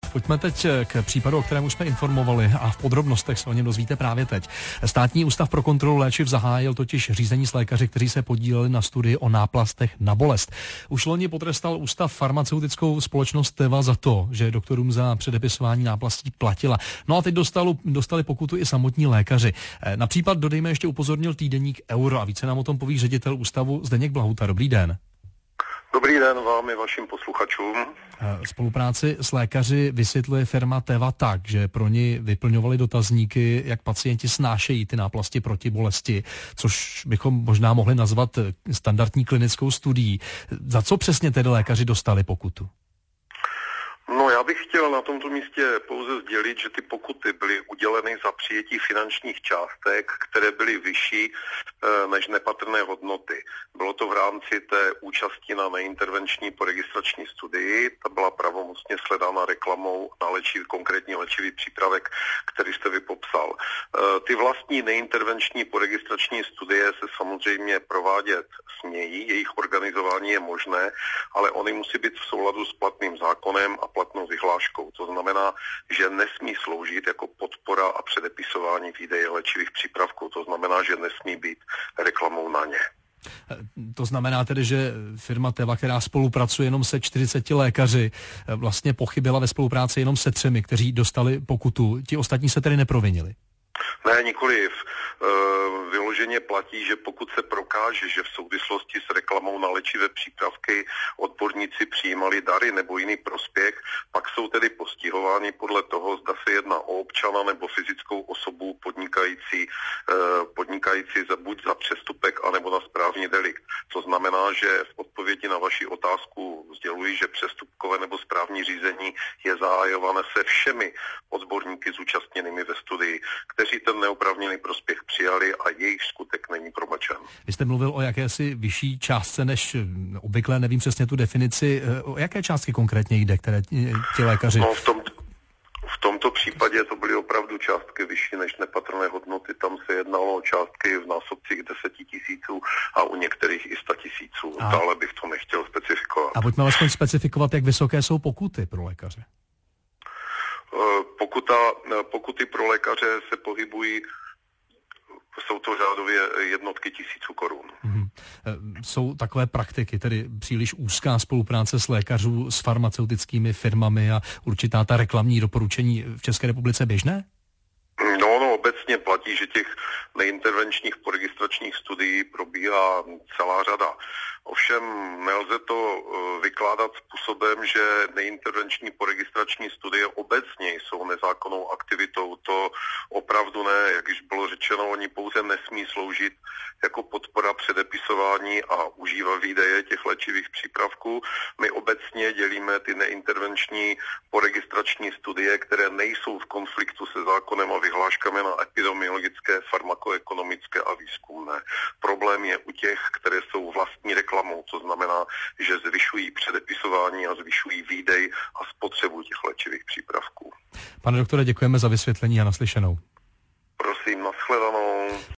Pojďme teď k případu, o kterém už jsme informovali a v podrobnostech se o něm dozvíte právě teď. Státní ústav pro kontrolu léčiv zahájil totiž řízení s lékaři, kteří se podíleli na studii o náplastech na bolest. Už loni potrestal ústav farmaceutickou společnost Teva za to, že doktorům za předepisování náplastí platila. No a teď dostali pokutu i samotní lékaři. Na případ dodejme ještě upozornil týdeník Euro a více nám o tom poví ředitel ústavu Zdeněk Blahuta. Dobrý den. Dobrý den vám i vašim posluchačům. Spolupráci s lékaři vysvětluje firma Teva tak, že pro ní vyplňovali dotazníky, jak pacienti snášejí ty náplasti proti bolesti, což bychom možná mohli nazvat standardní klinickou studií. Za co přesně tedy lékaři dostali pokutu? No, já bych chtěl na tomto místě pouze sdělit, že ty pokuty byly uděleny za přijetí finančních částek, které byly vyšší než nepatrné hodnoty. Bylo to v rámci té účasti na neintervenční poregistrační studii, ta byla pravomocně sledána reklamou na konkrétní léčivý přípravek, který jste vy popsal. Ty vlastní neintervenční poregistrační studie se samozřejmě provádět smějí, jejich organizování je možné, ale ony musí být v souladu s platným zákonem a platnou vyhláškou. To znamená, že nesmí sloužit jako podpora a předepisování výdeje léčivých přípravků. To znamená, že nesmí být reklamou na ně. To znamená tedy, že firma Teva, která spolupracuje jenom se 40 lékaři, vlastně pochybila ve spolupráci jenom se 3, kteří dostali pokutu. Ti ostatní se tedy neprovinili. Ne, nikoliv. Vyloženě platí, že pokud se prokáže, že v souvislosti s reklamou na léčivé přípravky odborníci přijímali dary nebo jiný prospěch, pak jsou tedy postihováni podle toho, zda se jedná o občana nebo fyzickou osobu podnikající buď za přestupek, anebo na správní delikt. To znamená, že v odpovědi na vaši otázku sděluji, že přestupkové nebo správní řízení je zahajované se všemi odborníky zúčastněnými ve studii, kteří ten neoprávněný prospěch přijali a jejich skutek není promlčen. Vy jste mluvil o jakési vyšší částce než obvykle, nevím přesně tu definici. O jaké částky konkrétně jde, které ti lékaři... No, v tomto případě to byly opravdu částky vyšší než nepatrné hodnoty. Tam se jednalo o částky v násobcích 10 000 a u některých i 100 000. Dále bych to nechtěl specifikovat. A pojďme alespoň specifikovat, jak vysoké jsou pokuty pro lékaře. Pokuty pro lékaře se pohybují, jsou to řádově jednotky tisíců korun. Jsou takové praktiky, tedy příliš úzká spolupráce s lékařů, s farmaceutickými firmami a určitá ta reklamní doporučení v České republice běžné? No, obecně platí, že těch neintervenčních poregistračních studií probíhá celá řada. Ovšem nelze to vykládat způsobem, že neintervenční poregistrační studie obecně jsou nezákonnou aktivitou. To opravdu ne, jak již bylo řečeno, oni pouze nesmí sloužit jako podpora předepisování a užívat výdeje těch léčivých přípravků. My obecně dělíme ty neintervenční poregistrační studie, které nejsou v konfliktu se zákonem a vyhláškami na epidemiologické, farmakoekonomické a výzkumné. Problém je u těch, které jsou vlastní reklamou, to znamená, že zvyšují předepisování a zvyšují výdej a spotřebu těch léčivých přípravků. Pane doktore, děkujeme za vysvětlení a naslyšenou. Prosím, nashledanou.